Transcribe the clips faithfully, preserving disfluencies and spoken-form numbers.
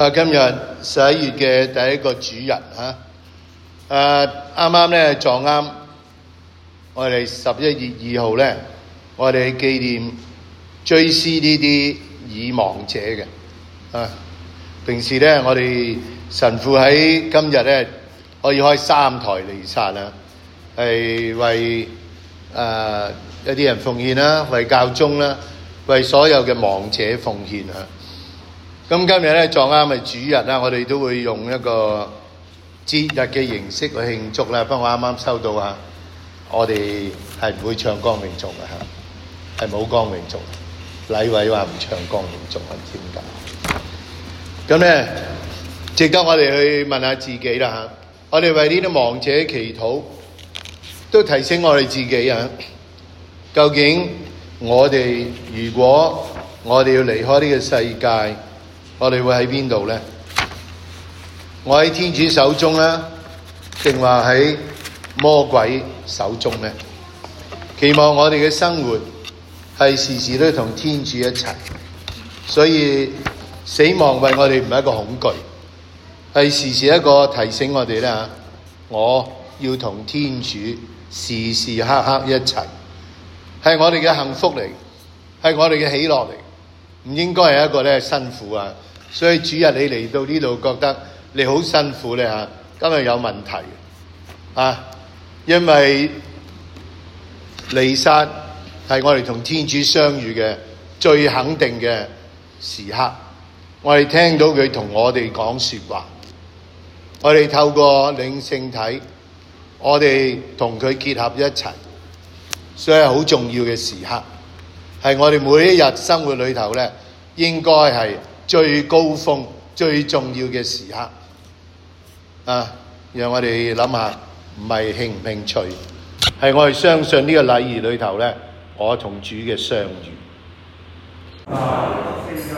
啊，今日十一月嘅第一個主日嚇，誒啱啱咧撞啱我哋十一月二號咧，我哋紀念追思呢啲已亡者嘅啊。平時咧，我哋神父喺今日咧可以開三台彌撒啦，係為誒、呃、一啲人奉獻啦，為教宗啦，為所有嘅亡者奉獻啊。咁今日咧撞啱係主日啦，我哋都會用一個節日嘅形式去慶祝啦。不過我啱啱收到啊，我哋係唔會唱光榮頌嘅嚇，係冇光榮頌。禮委話唔唱光榮頌，唔知點解。咁咧，值得我哋去問下自己啦嚇。我哋為呢啲亡者祈禱，都提醒我哋自己啊。究竟我哋如果我哋要離開呢個世界，我哋會喺邊度呢？我喺天主手中啦，定話喺魔鬼手中呢？期望我哋嘅生活係時時都同天主一齊，所以死亡為我哋唔係一個恐懼，係時時一個提醒我哋啦。我要同天主時時刻刻一齊，係我哋嘅幸福嚟，係我哋嘅喜樂嚟，唔應該係一個咧辛苦啊！所以主日你嚟到呢度覺得你好辛苦咧嚇，今日有問題啊！因為彌撒係我哋同天主相遇嘅最肯定嘅時刻，我哋聽到佢同我哋講説話，我哋透過領聖體，我哋同佢結合一齊，所以係好重要嘅時刻，係我哋每一日生活裏頭咧，應該係最高峰、最重要嘅時刻啊！讓我哋諗下，唔係興唔興趣，係我哋相信呢個禮儀裏頭咧，我同主嘅相遇。啊！那時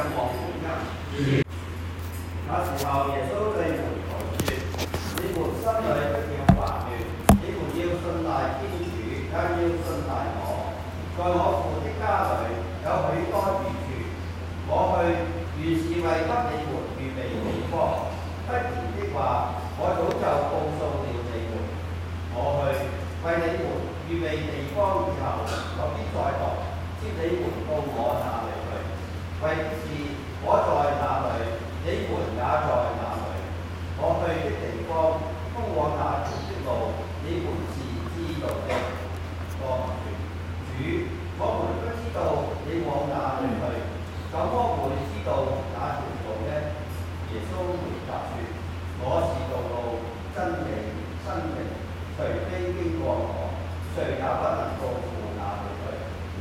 候耶穌對門徒說：你們心裏不要煩亂，你們要信賴天主，也要信賴我。在我父的家裏有許多住處，我去原是為給你們預備地方。不然的話，我早就告訴了你們。我去為你們預備地方以後，我必再來接你們到我那裏去。為的是我在那裏，你們也在那裏。我去的地方，通往那條的路，你們是知道的。我說：主，我們不知道你往哪裏去，怎麼會知道那條路呢？耶穌回答說：我是道路、真理、生命，除非經過我，誰也不能到父那裏去。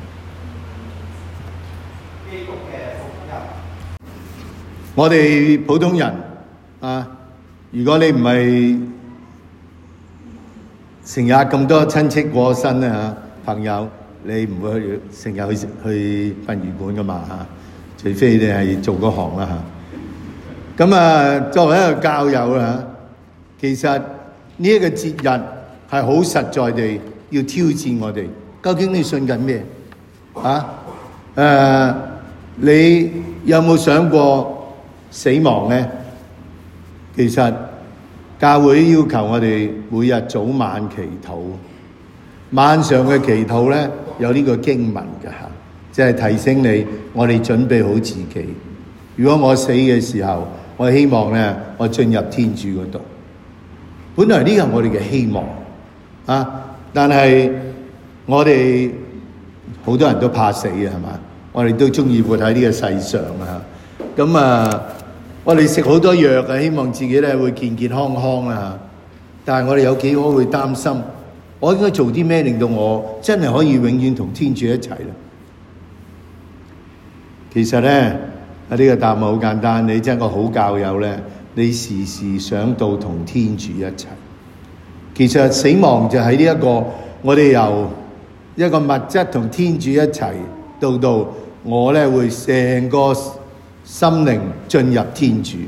基督嘅福音。我哋普通人啊，如果你唔係成日咁多親戚過身咧嚇，朋友你唔會去成日去去殯儀館噶嘛嚇，除非你係做嗰行啦嚇。咁啊，作為一個教友啦，其實呢一個節日係好實在地要挑戰我哋。究竟你信緊咩啊？誒，你有冇想過死亡呢？其實教會要求我哋每日早晚祈禱，晚上嘅祈禱咧有呢個經文嘅嚇，即係提醒你，我哋準備好自己。如果我死嘅時候，我希望咧我進入天主嗰度。本來呢個係我哋嘅希望啊，但係我哋好多人都怕死嘅係嘛？我哋都中意活喺呢個世上啊。咁啊，我哋食好多藥啊，希望自己咧會健健康康啊。但係我哋有幾可會擔心，我應該做啲咩令到我真係可以永遠同天主一齊咧？其實咧，啊呢個答案好簡單，你真係個好教友咧，你時時想到同天主一齊。其實死亡就喺呢一個，我哋由一個物質同天主一齊，到到我咧會成個心靈進入天主。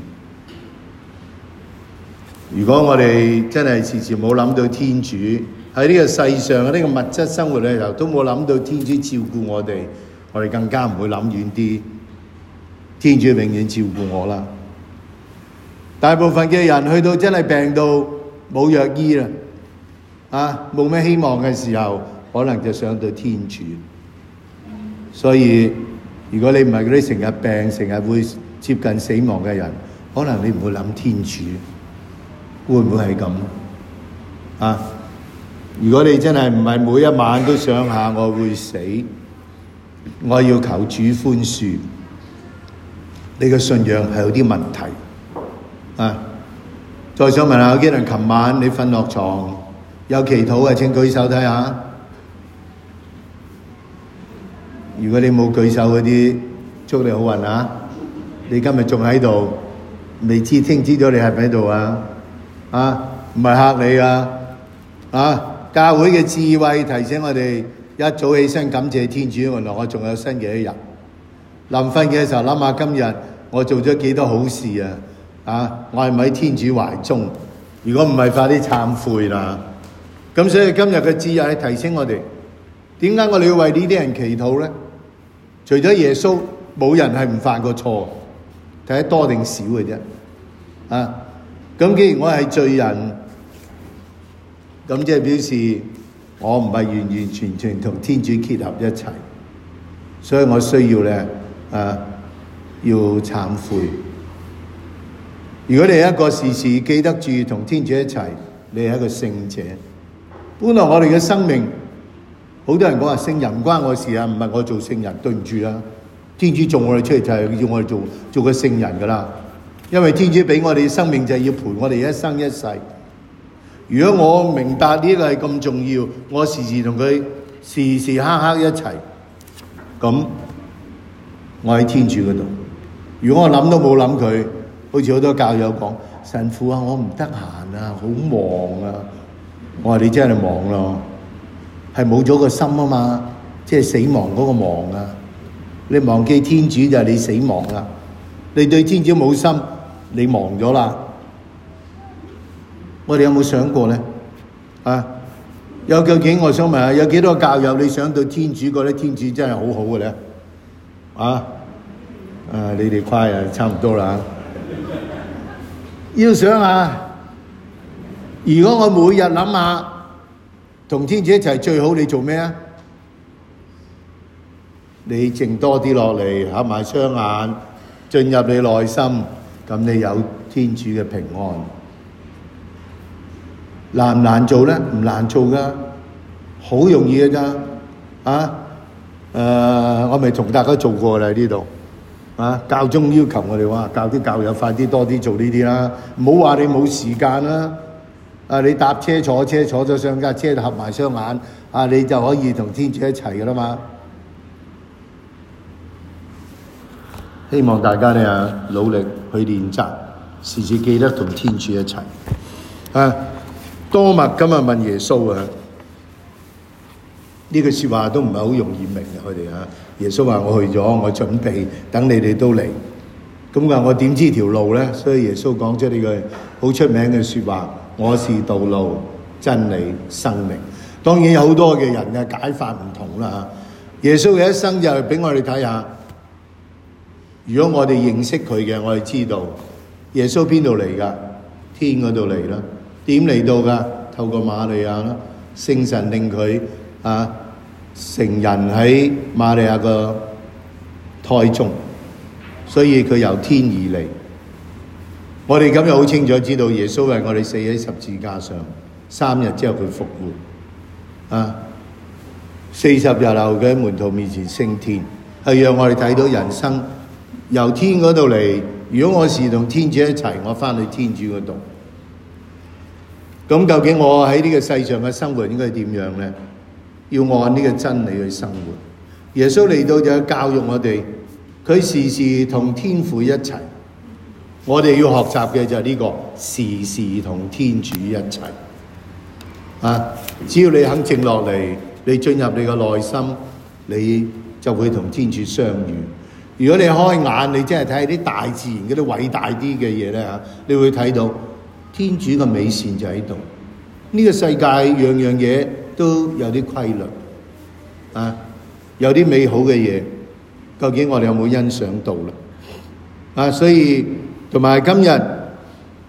如果我哋真係時時冇諗到天主喺呢個世上嘅呢個物質生活裏頭，都冇諗到天主照顧我哋，我哋更加唔會諗遠啲。天主永遠照顧我啦。 大部分嘅人去到真係病到冇藥醫啦，啊，冇咩希望嘅時候，可能就想到天主。所以如果你唔係嗰啲成日病、成日會接近死亡嘅人，可能你唔會諗天主，會唔會係咁啊？如果你真係唔係每一晚都想下我會死，我要求主寬恕，你嘅信仰係有啲問題啊！再想問下有幾人琴晚你瞓落床有祈禱嘅，請舉手睇下。如果你冇舉手嗰啲，祝你好運啊！你今日仲喺度，未知聽知咗你係咪喺度啊？啊，唔係嚇你啊！啊，教會嘅智慧提醒我哋一早起身感謝天主，原來我仲有新嘅一日。臨瞓嘅時候諗下今日我做咗幾多好事啊！啊，我係咪喺天主懷中？如果唔係，快啲懺悔啦！咁所以今日嘅智慧提醒我哋，點解我哋要為呢啲人祈禱咧？除咗耶穌，冇人係唔犯過錯，睇得多定少嘅啫。啊，咁既然我係罪人，咁即係表示我唔係完完全全同天主結合一齊，所以我需要咧啊，要懺悔。如果你係一個時時記得住同天主一齊，你係一個聖者。本來我哋嘅生命，好多人講話聖人唔關我事啊，唔係我做聖人，對唔住啦。天主做我哋出嚟就係要我哋做做個聖人噶啦，因為天主俾我哋嘅生命就係要陪我哋一生一世。如果我明白呢個係咁重要，我時時同佢時時刻刻一齊，咁我喺天主嗰度。如果我諗都冇諗佢，好似好多教友講，神父啊，我唔得閒啊，好忙啊。我話你真係忙咯，係冇咗個心啊嘛，即係死亡嗰個忙啊。你忘記天主就係你死亡啦。你對天主冇心，你忘咗啦。我哋有冇想過咧？啊，有究竟我想問下，有幾多教友你想到天主覺得天主真係好好嘅咧？啊，啊，你哋快啊，差唔多啦。要想下，如果我每日諗下同天主一齊最好，你做咩啊？你靜多啲落嚟，合埋雙眼，進入你內心，咁你有天主嘅平安。難唔難做咧？唔難做噶，好容易嘅咋啊？誒、呃，我咪同大家做過啦呢度啊。教宗要求我哋話，教啲教友快啲多啲做呢啲啦，唔好話你冇時間啦。啊，你搭車坐車坐咗上架車，合埋雙眼啊，你就可以同天主一齊噶啦嘛。希望大家咧努力去練習，時時記得同天主一齊啊。多默今日問耶穌啊，呢句説話都唔係好容易明嘅，佢哋啊。耶穌話：我去咗，我準備等你哋都嚟。咁話我點知條路咧？所以耶穌講出呢句好出名嘅説話：我是道路、真理、生命。當然有好多嘅人嘅解法唔同啦。耶穌嘅一生就係俾我哋睇下。如果我哋認識佢嘅，我哋知道耶穌邊度嚟噶？天嗰度嚟啦。點嚟到噶？透過瑪利亞啦，聖神令佢啊成人喺瑪利亞個胎中，所以佢由天而嚟。我哋今日好清楚知道耶穌為我哋死喺十字架上，三日之後佢復活啊！四十日後佢喺門徒面前升天，係讓我哋睇到人生由天嗰度嚟。如果我是同天主一齊，我翻去天主嗰度。咁究竟我喺呢個世上嘅生活應該點樣呢？要按呢個真理去生活。耶穌嚟到就教育我哋，佢時時同天父一齊。我哋要學習嘅就係呢個時時同天主一齊。啊！只要你肯靜落嚟，你進入你個內心，你就會同天主相遇。如果你開眼，你真係睇下啲大自然嗰啲偉大啲嘅嘢咧嚇，你會睇到天主嘅美善就喺度。呢、這個世界樣樣嘢都有啲規律，啊，有啲美好嘅嘢，究竟我哋有冇欣賞到啦？啊，所以同埋今日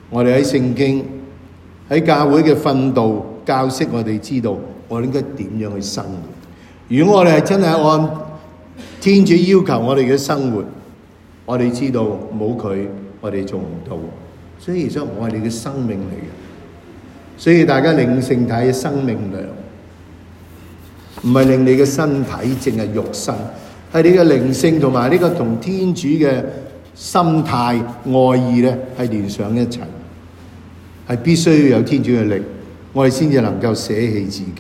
我哋喺聖經喺教會嘅訓導教識我哋知道我哋應該點樣去生活。如果我哋係真係按天主要求我哋嘅生活，我哋知道冇佢我哋做唔到。所以所以我係你嘅生命嚟嘅，所以大家領聖體嘅生命糧，唔係令你嘅身體淨係肉身，係你嘅靈性同埋呢個同天主嘅心態愛意咧係連上一齊，係必須要有天主嘅力，我哋先至能夠捨棄自己。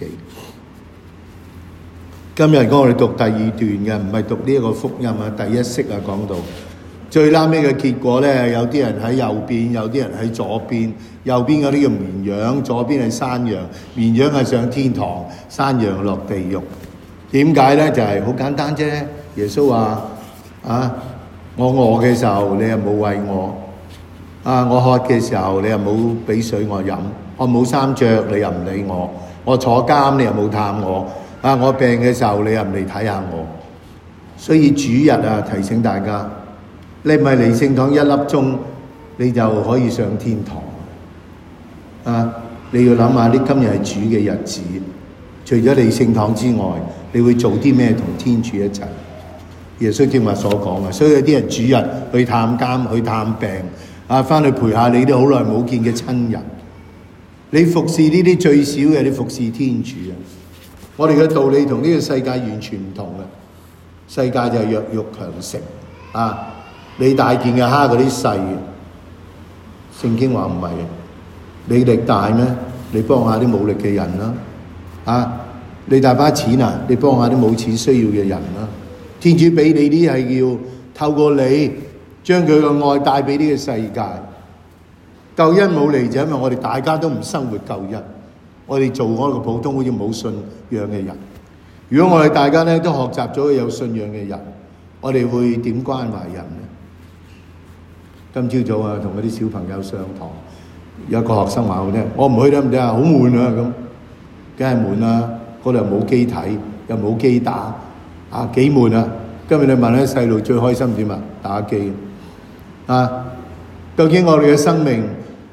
今日我哋讀第二段嘅，唔係讀呢一個福音啊，第一式啊，講到最拉尾嘅結果咧，有啲人喺右邊，有啲人喺左邊。右邊嗰啲叫綿羊，左邊係山羊。綿羊係上天堂，山羊落地獄。點解咧？就係好簡單啫。耶穌話：啊，我餓嘅時候，你又冇餵我；啊，我渴嘅時候，你又冇俾水我飲；我冇衫着，你又唔理我；我坐監，你又冇探我；啊，我病嘅時候，你又唔嚟睇下我。所以主日啊，提醒大家，你唔係嚟聖堂一粒鐘，你就可以上天堂。啊！你要諗下，呢今日係主嘅日子，除咗嚟聖堂之外，你會做啲咩同天主一齊？耶穌正話所講嘅，所以有啲人主日去探監、去探病，啊，翻去陪下你啲好耐冇見嘅親人。你服侍呢啲最少嘅，你服侍天主啊！我哋嘅道理同呢個世界完全唔同嘅，世界就係弱肉強食啊！你大件嘅蝦嗰啲細嘅，聖經話唔係。你力大咩？你幫下啲冇力嘅人啦，啊！你大把錢啊？你幫下啲冇錢需要嘅人啦。天主俾你啲係要透過你將佢嘅愛帶俾呢個世界。救恩冇嚟就因為我哋大家都唔生活救恩，我哋做嗰個普通好似冇信仰嘅人。如果我哋大家咧都學習咗有信仰嘅人，我哋會點關懷人咧？今朝早啊，同嗰啲小朋友上堂。有個學生話我聽，我唔去得唔得啊？好悶啊！咁，梗係悶啦。嗰度又冇機睇，又冇機打，啊幾悶啊！今日你問啲細路最開心點啊？打機啊！究竟我哋嘅生命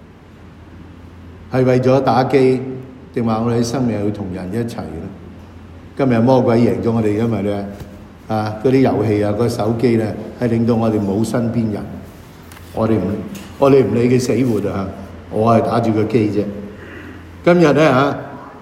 係為咗打機，定話我哋嘅生命要同人一齊咧？今日魔鬼贏咗我哋，因為咧啊嗰啲遊戲啊、個手機咧係令到我哋冇身邊人，我哋唔我哋唔理佢死活啊！我係打住個機啫。今日咧嚇，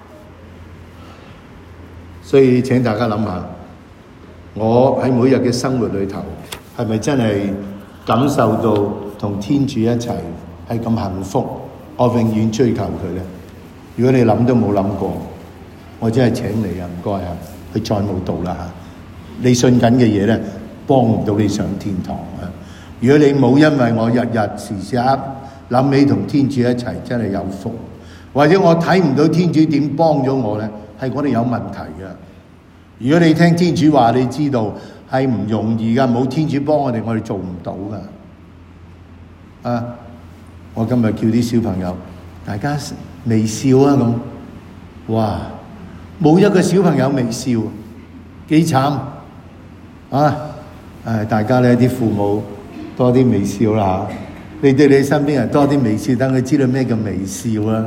所以請大家諗下，我喺每日嘅生活裏頭，係咪真係感受到同天主一齊係咁幸福？我永遠追求佢咧。如果你諗都冇諗過，我真係請你啊，唔該啊，去再冇道啦嚇。你信緊嘅嘢咧，幫唔到你上天堂啊！如果你冇因為我日日時時刻諗起同天主一齊，真係有福。或者我睇唔到天主點幫咗我咧，係我哋有問題嘅。如果你聽天主話，你知道係唔容易噶，冇天主幫我哋，我哋做唔到噶。啊！我今日叫啲小朋友，大家微笑啊咁。哇！冇一個小朋友微笑，幾慘啊！誒，大家咧啲父母多啲微笑啦嚇。你對你身邊人多啲微笑，等佢知道咩叫微笑啦。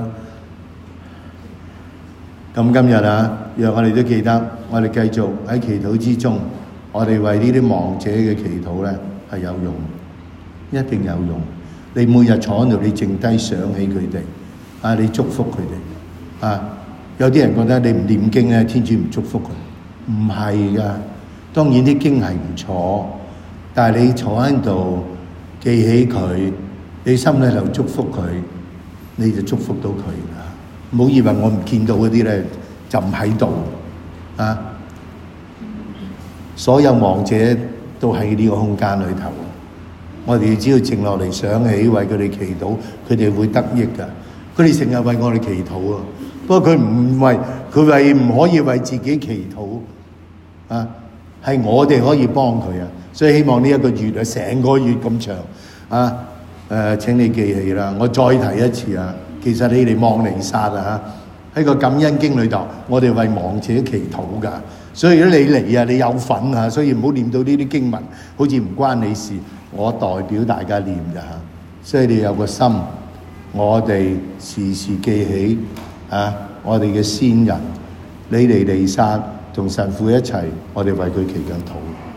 咁今日啊，讓我哋都記得，我哋繼續喺祈禱之中，我哋為呢啲亡者嘅祈禱咧係有用，一定有用。你每日坐喺度，你靜低想起佢哋，啊，你祝福佢哋，啊，有啲人覺得你唔念經咧，天主唔祝福佢，唔係噶。當然啲經係唔錯，但係你坐喺度記起佢，你心裏頭祝福佢，你就祝福到佢啦。唔好以為我唔見到嗰啲咧就唔喺度啊！所有亡者都喺呢個空間裏頭，我哋只要靜落嚟想起，為佢哋祈禱，佢哋會得益噶。佢哋成日為我哋祈禱啊，不過佢唔為佢為唔可以為自己祈禱啊，係我哋可以幫佢啊。所以希望呢一個月啊，成個月咁長啊，誒、呃，請你記起啦。我再提一次啊，其實你哋望彌撒啊，喺個感恩經裏頭，我哋為亡者祈禱噶。所以如果你嚟啊，你有份啊，所以唔好念到呢啲經文，好似唔關你事。我代表大家念咋嚇，所以你有個心我哋時時記起啊，我哋嘅先人，尼尼尼撒同神父一齊，我哋為佢祈緊禱。